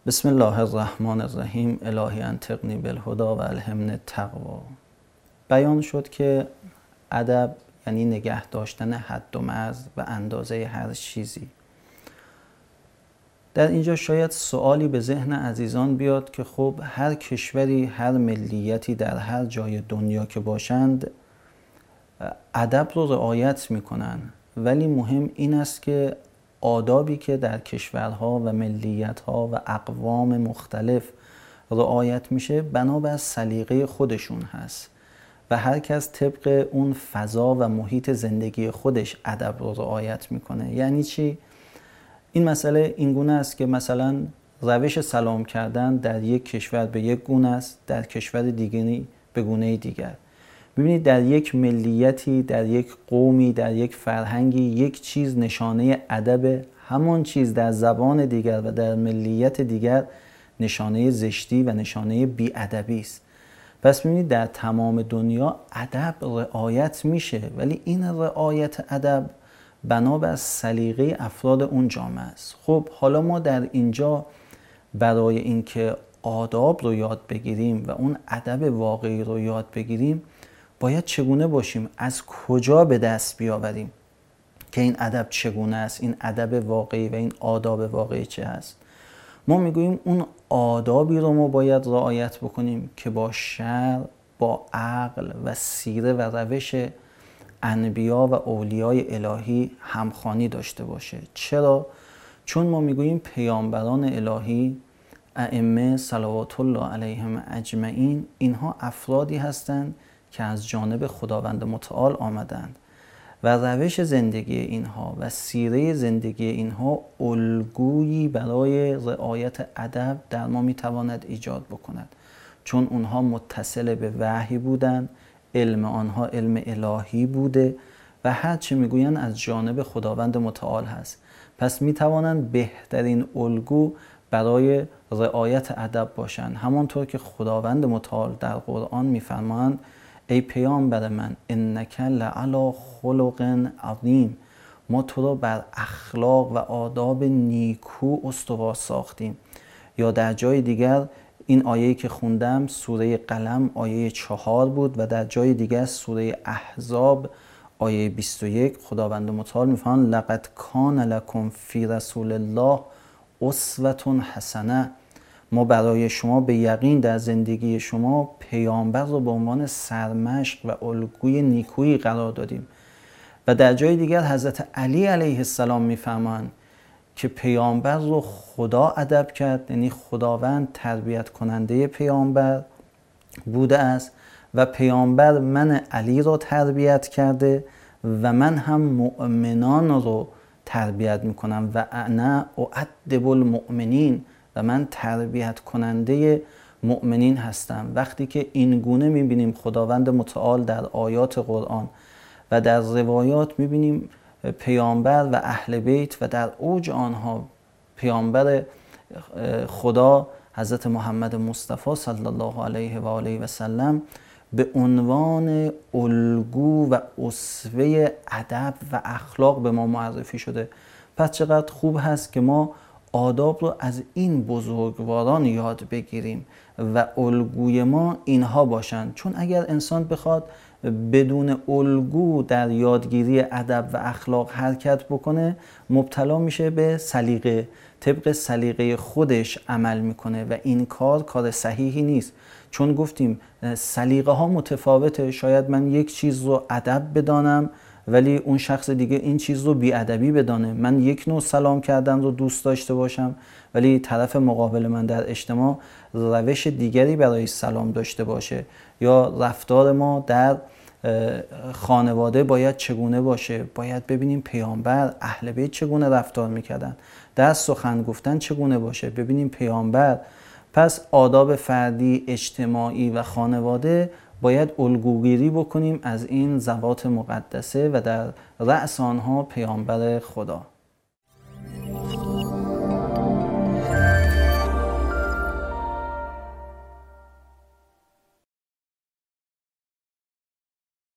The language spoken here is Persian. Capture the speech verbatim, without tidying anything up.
بسم الله الرحمن الرحیم. الهی انطقنی بالهدی و الهمنی التقوی. بیان شد که ادب یعنی نگه داشتن حد و مرز و اندازه هر چیزی. در اینجا شاید سوالی به ذهن عزیزان بیاد که خب هر کشوری، هر ملیتی در هر جای دنیا که باشند ادب رو رعایت میکنن، ولی مهم این است که آدابی که در کشورها و ملیتها و اقوام مختلف رعایت میشه بنابر سلیقه خودشون هست و هر کس طبق اون فضا و محیط زندگی خودش ادب رو رعایت میکنه. یعنی چی؟ این مسئله این گونه است که مثلا روش سلام کردن در یک کشور به یک گونه است، در کشور دیگری به گونه دیگر. ببینید در یک ملیتی، در یک قومی، در یک فرهنگی یک چیز نشانه ادب، همان چیز در زبان دیگر و در ملیت دیگر نشانه زشتی و نشانه بی‌ادبی است. پس ببینید در تمام دنیا ادب رعایت میشه، ولی این رعایت ادب بنابر سلیقه افراد اون جامعه است. خب حالا ما در اینجا برای اینکه آداب رو یاد بگیریم و اون ادب واقعی رو یاد بگیریم باید چگونه باشیم؟ از کجا به دست بیاوریم که این ادب چگونه است؟ این ادب واقعی و این آداب واقعی چه هست؟ ما میگوییم اون آدابی رو ما باید رعایت بکنیم که با شرع، با عقل و سیره و روش انبیا و اولیای الهی همخوانی داشته باشه. چرا؟ چون ما میگوییم پیامبران الهی، ائمه صلوات الله علیهم اجمعین، اینها افرادی هستند که از جانب خداوند متعال آمدند و روش زندگی اینها و سیره زندگی اینها الگویی برای رعایت ادب در ما میتواند ایجاد بکند، چون اونها متصل به وحی بودند، علم آنها علم الهی بوده و هر چه میگویند از جانب خداوند متعال هست. پس میتوانند بهترین الگو برای رعایت ادب باشند. همانطور که خداوند متعال در قرآن میفرمایند ای پیامبر من انک لعلی خلق عظیم، ما تو را بر اخلاق و آداب نیکو استوار ساختیم. یا در جای دیگر این آیه‌ای که خوندم سوره قلم آیه چهار بود و در جای دیگر سوره احزاب آیه بیست و یک خداوند متعال میفرماید لقد کان لکم فی رسول الله اسوة حسنه، ما برای شما به یقین در زندگی شما پیامبر رو به عنوان سرمشق و الگوی نیکویی قرار دادیم. و در جای دیگر حضرت علی علیه السلام میفرمایند که پیامبر رو خدا ادب کرد، یعنی خداوند تربیت کننده پیامبر بوده است و پیامبر من علی رو تربیت کرده و من هم مؤمنان رو تربیت میکنم و انا اؤدب المؤمنین، و من تربیت کننده مؤمنین هستم. وقتی که این گونه میبینیم خداوند متعال در آیات قرآن و در روایات میبینیم پیامبر و اهل بیت و در اوج آنها پیامبر خدا حضرت محمد مصطفی صلی الله علیه و آله و سلم به عنوان الگو و اسوه ادب و اخلاق به ما معرفی شده. پس چقدر خوب هست که ما آداب رو از این بزرگواران یاد بگیریم و الگوی ما اینها باشند. چون اگر انسان بخواد بدون الگو در یادگیری ادب و اخلاق حرکت بکنه مبتلا میشه به سلیقه، طبق سلیقه خودش عمل میکنه و این کار کار صحیحی نیست. چون گفتیم سلیقه ها متفاوته، شاید من یک چیز رو ادب بدانم ولی اون شخص دیگه این چیز رو بی‌ادبی بدانه. من یک نوع سلام کردن رو دوست داشته باشم ولی طرف مقابل من در اجتماع روش دیگری برای سلام داشته باشه. یا رفتار ما در خانواده باید چگونه باشه؟ باید ببینیم پیامبر اهل بیت چگونه رفتار میکردن، در سخن گفتن چگونه باشه ببینیم پیامبر. پس آداب فردی، اجتماعی و خانواده باید الگوگیری بکنیم از این ذوات مقدسه و در رأس آنها پیامبر خدا.